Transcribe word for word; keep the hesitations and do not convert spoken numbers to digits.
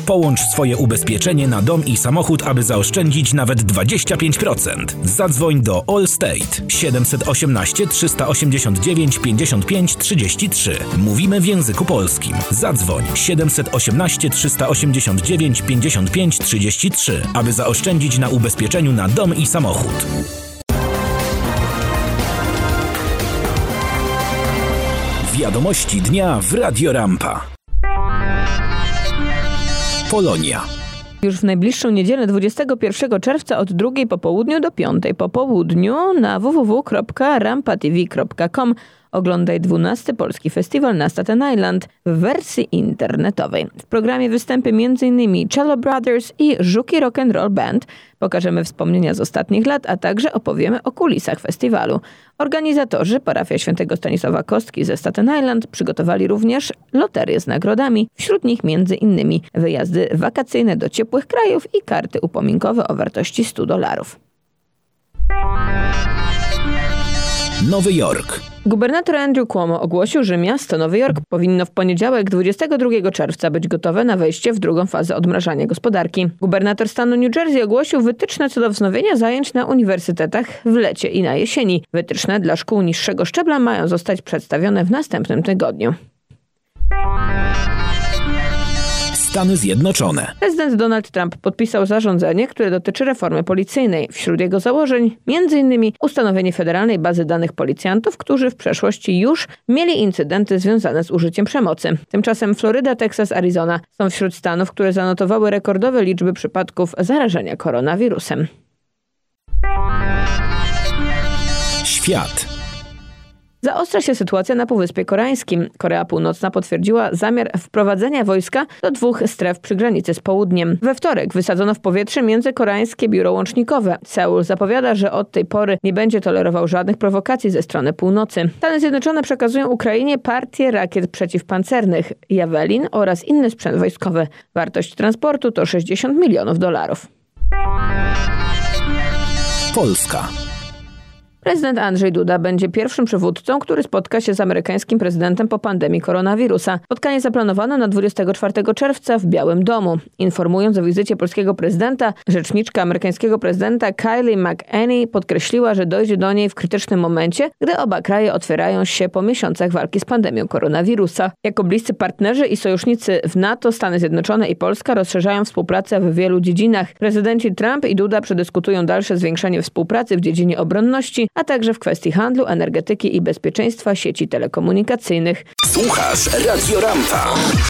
Połącz swoje ubezpieczenie na dom i samochód, aby zaoszczędzić nawet dwadzieścia pięć procent. Zadzwoń do Allstate siedem jeden osiem, trzysta osiemdziesiąt dziewięć, pięćdziesiąt pięć, trzydzieści trzy. Mówimy w języku polskim. Zadzwoń siedem jeden osiem, trzysta osiemdziesiąt dziewięć, pięćdziesiąt pięć, trzydzieści trzy, aby zaoszczędzić na ubezpieczeniu na dom i samochód. Wiadomości dnia w Radio Rampa. Polonia. Już w najbliższą niedzielę dwudziestego pierwszego czerwca od drugiej po południu do piątej po południu na w w w kropka rampa t v kropka com oglądaj dwunasty Polski Festiwal na Staten Island w wersji internetowej. W programie występy m.in. Cello Brothers i Żuki Rock'n'Roll Band. Pokażemy wspomnienia z ostatnich lat, a także opowiemy o kulisach festiwalu. Organizatorzy, parafia świętego Stanisława Kostki ze Staten Island, przygotowali również loterię z nagrodami. Wśród nich m.in. wyjazdy wakacyjne do ciepłych krajów i karty upominkowe o wartości stu dolarów. Nowy Jork. Gubernator Andrew Cuomo ogłosił, że miasto Nowy Jork powinno w poniedziałek dwudziestego drugiego czerwca być gotowe na wejście w drugą fazę odmrażania gospodarki. Gubernator stanu New Jersey ogłosił wytyczne co do wznowienia zajęć na uniwersytetach w lecie i na jesieni. Wytyczne dla szkół niższego szczebla mają zostać przedstawione w następnym tygodniu. Stany Zjednoczone. Prezydent Donald Trump podpisał zarządzenie, które dotyczy reformy policyjnej. Wśród jego założeń między innymi ustanowienie federalnej bazy danych policjantów, którzy w przeszłości już mieli incydenty związane z użyciem przemocy. Tymczasem Floryda, Teksas, Arizona są wśród stanów, które zanotowały rekordowe liczby przypadków zarażenia koronawirusem. Świat. Zaostrza się sytuacja na Półwyspie Koreańskim. Korea Północna potwierdziła zamiar wprowadzenia wojska do dwóch stref przy granicy z południem. We wtorek wysadzono w powietrze międzykoreańskie biuro łącznikowe. Seul zapowiada, że od tej pory nie będzie tolerował żadnych prowokacji ze strony północy. Stany Zjednoczone przekazują Ukrainie partię rakiet przeciwpancernych Javelin oraz inny sprzęt wojskowy. Wartość transportu to sześćdziesiąt milionów dolarów. Polska. Prezydent Andrzej Duda będzie pierwszym przywódcą, który spotka się z amerykańskim prezydentem po pandemii koronawirusa. Spotkanie zaplanowano na dwudziestego czwartego czerwca w Białym Domu. Informując o wizycie polskiego prezydenta, rzeczniczka amerykańskiego prezydenta Kayleigh McEnany podkreśliła, że dojdzie do niej w krytycznym momencie, gdy oba kraje otwierają się po miesiącach walki z pandemią koronawirusa. Jako bliscy partnerzy i sojusznicy w NATO, Stany Zjednoczone i Polska rozszerzają współpracę w wielu dziedzinach. Prezydenci Trump i Duda przedyskutują dalsze zwiększenie współpracy w dziedzinie obronności, a także w kwestii handlu, energetyki i bezpieczeństwa sieci telekomunikacyjnych. Słuchasz Radio Rampa.